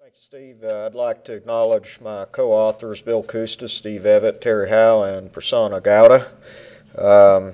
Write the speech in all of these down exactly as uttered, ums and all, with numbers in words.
Thanks, Steve. Uh, I'd like to acknowledge my co-authors, Bill Kustis, Steve Evett, Terry Howe, and Prasanna Gowda. Um,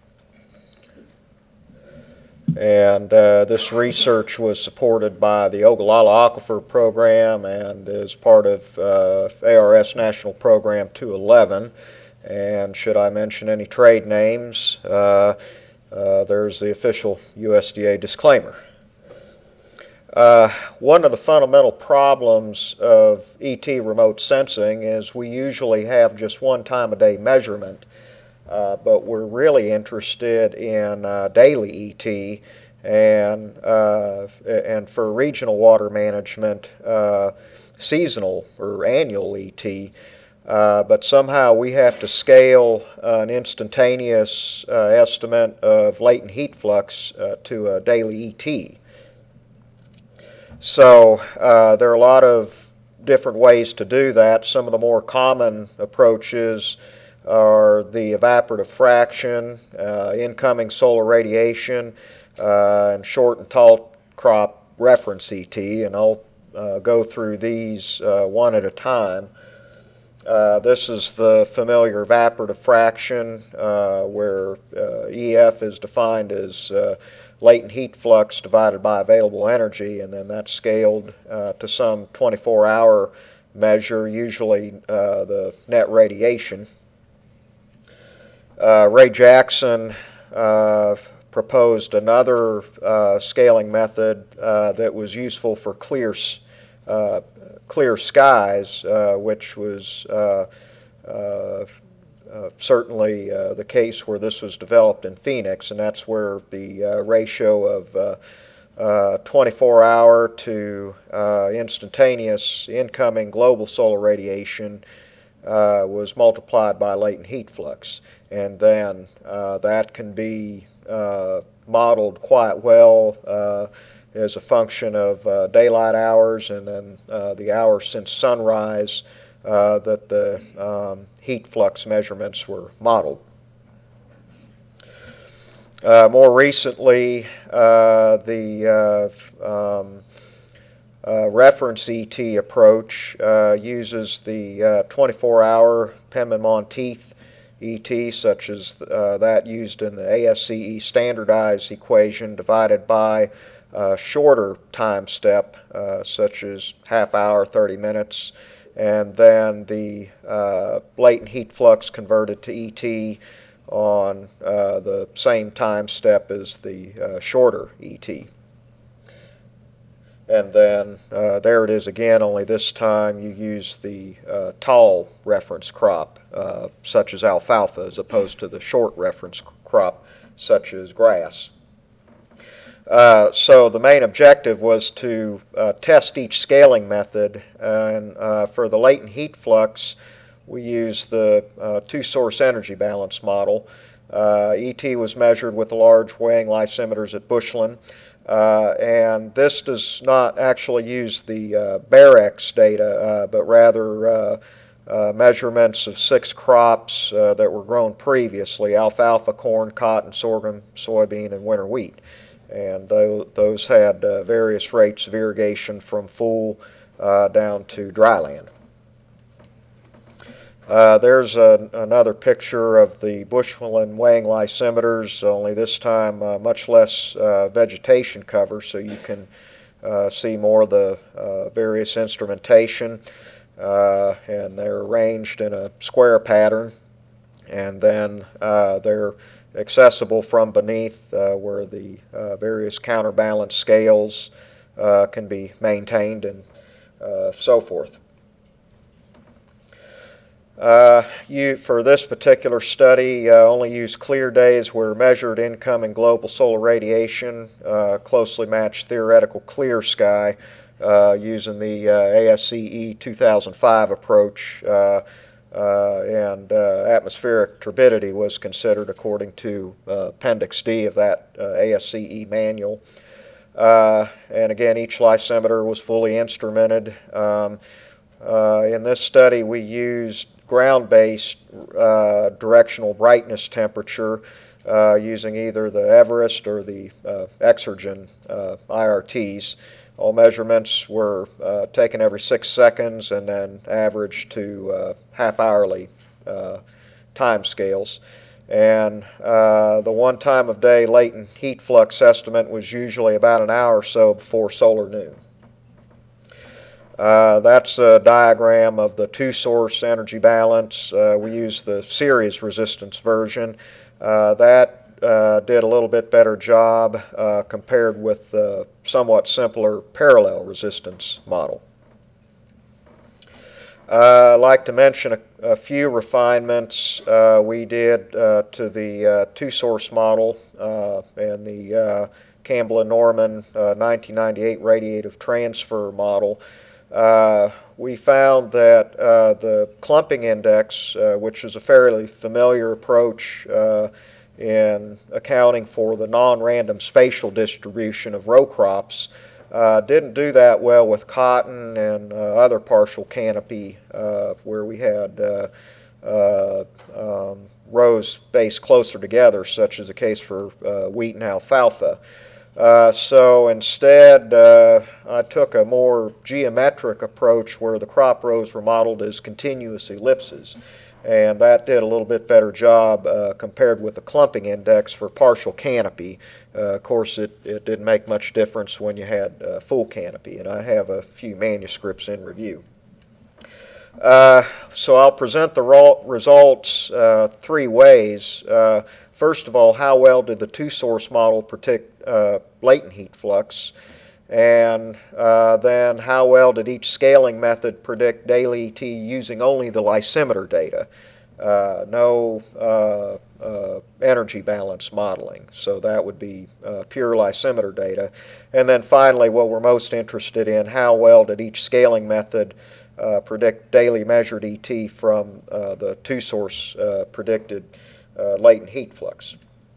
and uh, this research was supported by the Ogallala Aquifer Program and is part of uh, A R S National Program two eleven. And should I mention any trade names, uh, uh, there's the official U S D A disclaimer. Uh, one of the fundamental problems of E T remote sensing is we usually have just one time a day measurement, uh, but we're really interested in uh, daily E T, and uh, and for regional water management, uh, seasonal or annual E T. Uh, but somehow we have to scale uh, an instantaneous uh, estimate of latent heat flux uh, to a daily E T. So uh, there are a lot of different ways to do that. Some of the more common approaches are the evaporative fraction, uh, incoming solar radiation, uh, and short and tall crop reference E T, and I'll uh, go through these uh, one at a time. Uh, this is the familiar evaporative fraction, uh, where uh, E F is defined as uh, latent heat flux divided by available energy, and then that's scaled uh, to some twenty-four hour measure, usually uh, the net radiation. Uh, Ray Jackson uh, proposed another uh, scaling method uh, that was useful for clear uh, clear skies, uh, which was uh, uh, uh, certainly uh, the case where this was developed in Phoenix, and that's where the uh, ratio of uh, uh, twenty-four hour to uh, instantaneous incoming global solar radiation uh, was multiplied by latent heat flux. And then uh, that can be uh, modeled quite well uh, as a function of uh, daylight hours and then uh, the hours since sunrise uh, that the um, heat flux measurements were modeled. Uh, more recently, uh, the uh, um, uh, reference E T approach uh, uses the uh, twenty-four hour Penman-Monteith E T, such as uh, that used in the A S C E standardized equation, divided by a shorter time step, uh, such as half hour, thirty minutes, and then the uh, latent heat flux converted to E T on uh, the same time step as the uh, shorter E T. And then uh, there it is again, only this time you use the uh, tall reference crop, uh, such as alfalfa, as opposed to the short reference crop, such as grass. Uh, so the main objective was to uh, test each scaling method, and uh, for the latent heat flux, we used the uh, two-source energy balance model. Uh, E T was measured with the large weighing lysimeters at Bushland. Uh, and this does not actually use the uh, Barex data, uh, but rather uh, uh, measurements of six crops uh, that were grown previously: alfalfa, corn, cotton, sorghum, soybean, and winter wheat. And th those had uh, various rates of irrigation from full uh, down to dryland. Uh, there's a, another picture of the Bushland weighing lysimeters, only this time uh, much less uh, vegetation cover, so you can uh, see more of the uh, various instrumentation. Uh, and they're arranged in a square pattern, and then uh, they're accessible from beneath uh, where the uh, various counterbalance scales uh, can be maintained and uh, so forth. Uh, you, for this particular study, uh, only used clear days where measured incoming global solar radiation uh, closely matched theoretical clear sky uh, using the uh, A S C E two thousand five approach, uh, uh, and uh, atmospheric turbidity was considered according to uh, Appendix D of that uh, A S C E manual. Uh, and again, each lysimeter was fully instrumented. Um, uh, in this study, we used ground-based uh, directional brightness temperature uh, using either the Everest or the uh, Exergen uh, I R Ts. All measurements were uh, taken every six seconds and then averaged to uh, half-hourly uh, time scales. And uh, the one time of day latent heat flux estimate was usually about an hour or so before solar noon. Uh, that's a diagram of the two-source energy balance. Uh, we use the series resistance version. Uh, that uh, did a little bit better job uh, compared with the somewhat simpler parallel resistance model. Uh, I'd like to mention a, a few refinements uh, we did uh, to the uh, two-source model uh, and the uh, Campbell and Norman uh, nineteen ninety-eight radiative transfer model. Uh, we found that uh, the clumping index, uh, which is a fairly familiar approach uh, in accounting for the non-random spatial distribution of row crops, uh, didn't do that well with cotton and uh, other partial canopy uh, where we had uh, uh, um, rows spaced closer together, such as the case for uh, wheat and alfalfa. Uh, so instead, uh, I took a more geometric approach where the crop rows were modeled as continuous ellipses. And that did a little bit better job uh, compared with the clumping index for partial canopy. Uh, of course, it, it didn't make much difference when you had uh, full canopy, and I have a few manuscripts in review. Uh, so I'll present the raw results uh, three ways. Uh, First of all, how well did the two-source model predict uh, latent heat flux? And uh, then how well did each scaling method predict daily E T using only the lysimeter data? Uh, no uh, uh, energy balance modeling. So that would be uh, pure lysimeter data. And then finally, what we're most interested in, how well did each scaling method uh, predict daily measured E T from uh, the two-source uh, predicted Uh, latent heat flux.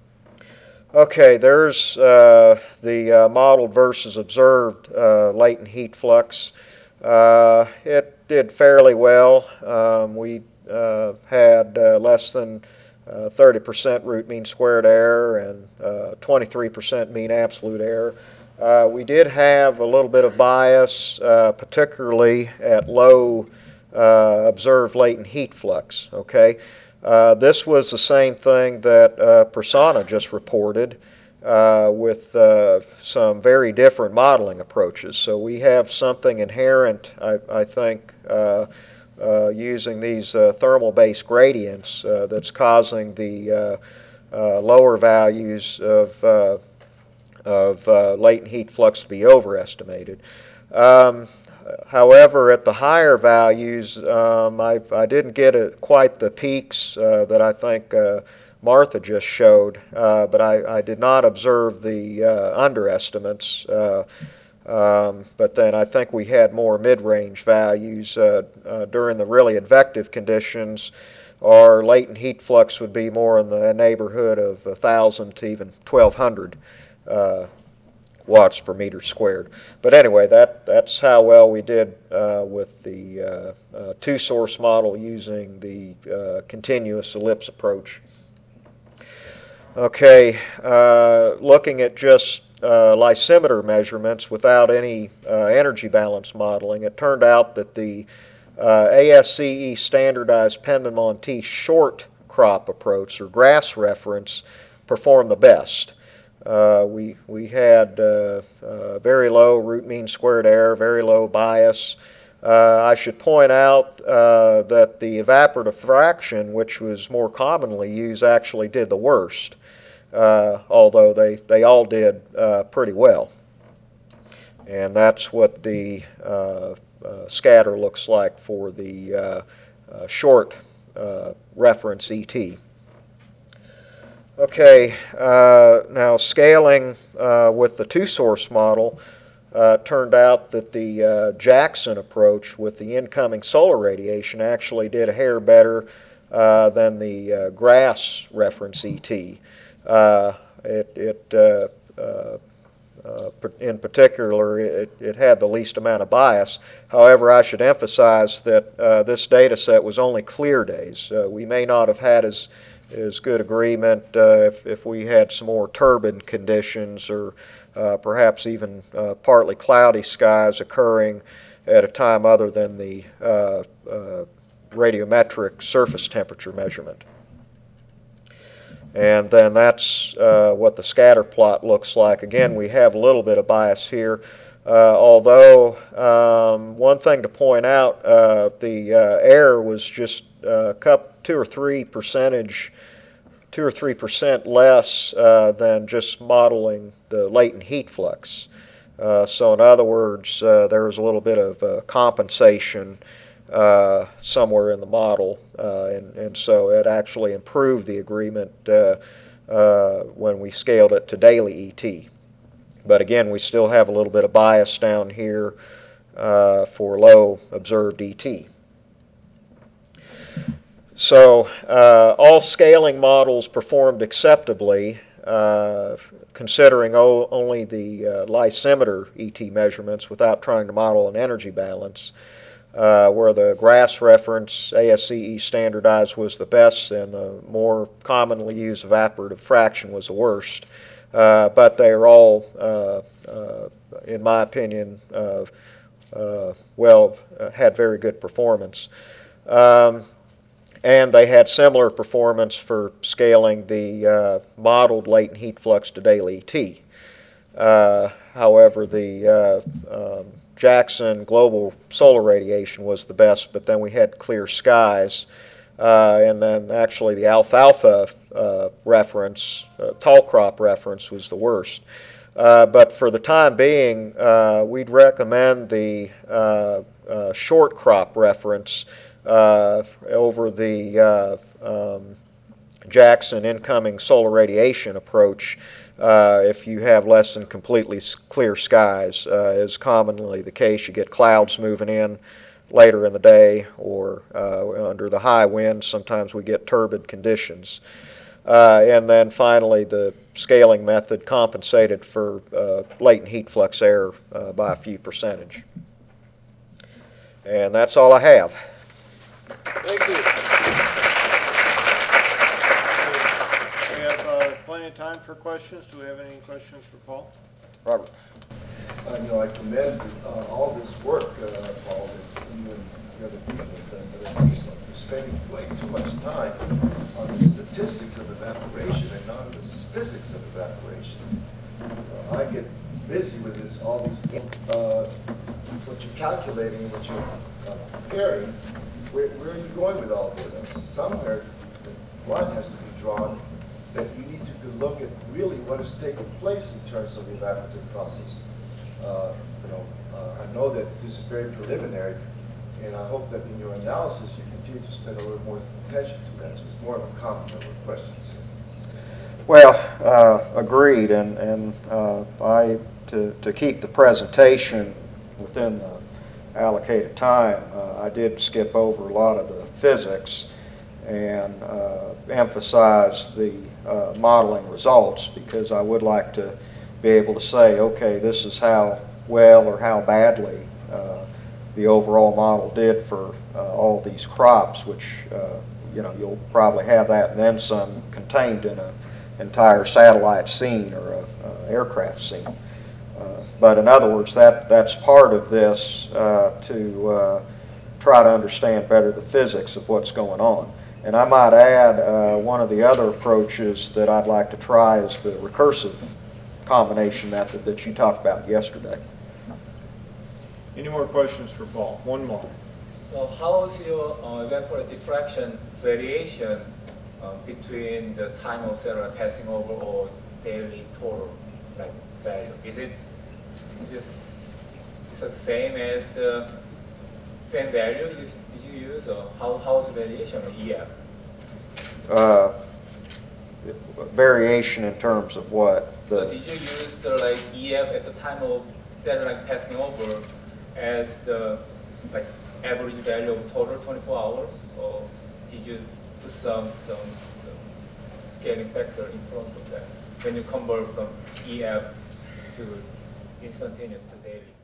Okay, there's uh, the uh, modeled versus observed uh, latent heat flux. Uh, it did fairly well. Um, we uh, had uh, less than uh, thirty percent root mean squared error and uh, twenty-three percent mean absolute error. Uh, we did have a little bit of bias, uh, particularly at low uh, observed latent heat flux. Okay. Uh, this was the same thing that uh, Prasanna just reported uh, with uh, some very different modeling approaches. So we have something inherent, I, I think, uh, uh, using these uh, thermal-based gradients uh, that's causing the uh, uh, lower values of, uh, of uh, latent heat flux to be overestimated. Um, However, at the higher values, um, I, I didn't get a, quite the peaks uh, that I think uh, Martha just showed, uh, but I, I did not observe the uh, underestimates. Uh, um, but then I think we had more mid-range values uh, uh, during the really advective conditions. Our latent heat flux would be more in the neighborhood of one thousand to even twelve hundred uh, watts per meter squared. But anyway, that, that's how well we did uh, with the uh, uh, two-source model using the uh, continuous ellipse approach. Okay, uh, looking at just uh, lysimeter measurements without any uh, energy balance modeling, it turned out that the uh, A S C E standardized Penman-Monteith short crop approach, or grass reference, performed the best. Uh, we, we had uh, uh, very low root mean squared error, very low bias. Uh, I should point out uh, that the evaporative fraction, which was more commonly used, actually did the worst, uh, although they, they all did uh, pretty well. And that's what the uh, uh, scatter looks like for the uh, uh, short uh, reference E T. Okay, uh, now scaling uh, with the two-source model uh, turned out that the uh, Jackson approach with the incoming solar radiation actually did a hair better uh, than the uh, grass reference E T. Uh, it, it uh, uh, uh, in particular, it, it had the least amount of bias. However, I should emphasize that uh, this data set was only clear days. Uh, we may not have had as is good agreement uh, if, if we had some more turbid conditions or uh, perhaps even uh, partly cloudy skies occurring at a time other than the uh, uh, radiometric surface temperature measurement. And then that's uh, what the scatter plot looks like. Again, we have a little bit of bias here. Uh, although, um, one thing to point out, uh, the uh, error was just uh, cup, two or three percentage, two or three percent less uh, than just modeling the latent heat flux. Uh, so, in other words, uh, there was a little bit of uh, compensation Uh, somewhere in the model, uh, and, and so it actually improved the agreement uh, uh, when we scaled it to daily E T. But again, we still have a little bit of bias down here uh, for low observed E T. So uh, all scaling models performed acceptably, uh, considering o only the uh, lysimeter E T measurements without trying to model an energy balance. Uh, where the GRASS reference, A S C E standardized, was the best, and the more commonly used evaporative fraction was the worst. Uh, but they are all, uh, uh, in my opinion, uh, uh, well, uh, had very good performance. Um, and they had similar performance for scaling the uh, modeled latent heat flux to daily E T. Uh, however, the uh, um, Jackson global solar radiation was the best, but then we had clear skies. Uh, and then actually the alfalfa uh, reference, uh, tall crop reference, was the worst. Uh, but for the time being, uh, we'd recommend the uh, uh, short crop reference uh, over the uh, um, Jackson incoming solar radiation approach. Uh, if you have less than completely clear skies, uh, is commonly the case. You get clouds moving in later in the day, or uh, under the high winds, sometimes we get turbid conditions. Uh, and then finally, the scaling method compensated for uh, latent heat flux error uh, by a few percentage. And that's all I have. Thank you. We have uh, plenty of time for questions. Do we have any questions for Paul? Robert. Uh, you know, I commend uh, all this work, uh, Paul, that you and the other people have done, but it seems like you're spending way too much time on the statistics of evaporation and not on the physics of evaporation. Uh, I get busy with this, all these, uh, what you're calculating, what you're uh, comparing. Where, where are you going with all this? Somewhere, the line has to be drawn that you need to look at really what is taking place in terms of the evaporative process. Uh, you know, uh, I know that this is very preliminary, and I hope that in your analysis you continue to spend a little more attention to that. So it's more of a comment than a question. Well, uh, agreed, and, and uh, I, to, to keep the presentation within the allocated time, uh, I did skip over a lot of the physics and uh, emphasize the uh, modeling results, because I would like to be able to say, okay, this is how well or how badly uh, the overall model did for uh, all these crops, which uh, you know, you'll probably have that and then some contained in an entire satellite scene or a, a aircraft scene. Uh, but in other words, that that's part of this uh, to uh, try to understand better the physics of what's going on. And I might add, uh, one of the other approaches that I'd like to try is the recursive combination method that you talked about yesterday. Any more questions for Paul? One more. So how is your uh, evaporative diffraction variation uh, between the time of cellular passing over or daily total like value? Is it is it, is it the same as the same value you, did you use, or how how's the variation of E F? Uh, variation in terms of what? The so did you use the like E F at the time of satellite passing over as the like average value of total twenty-four hours, or did you put some some, some scaling factor in front of that when you convert from E F to instantaneous to daily?